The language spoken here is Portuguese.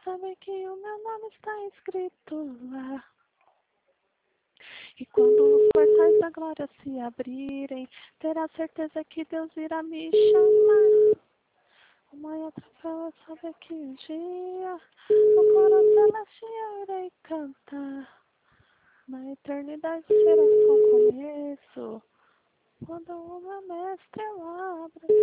saber que o meu nome está escrito lá. E quando os portais da glória se abrirem, terá certeza que Deus irá me chamar. O maior troféu é saber que um dia no coro celeste eu irei cantar. Na eternidade será só o começo. Quando o meu mestre eu abro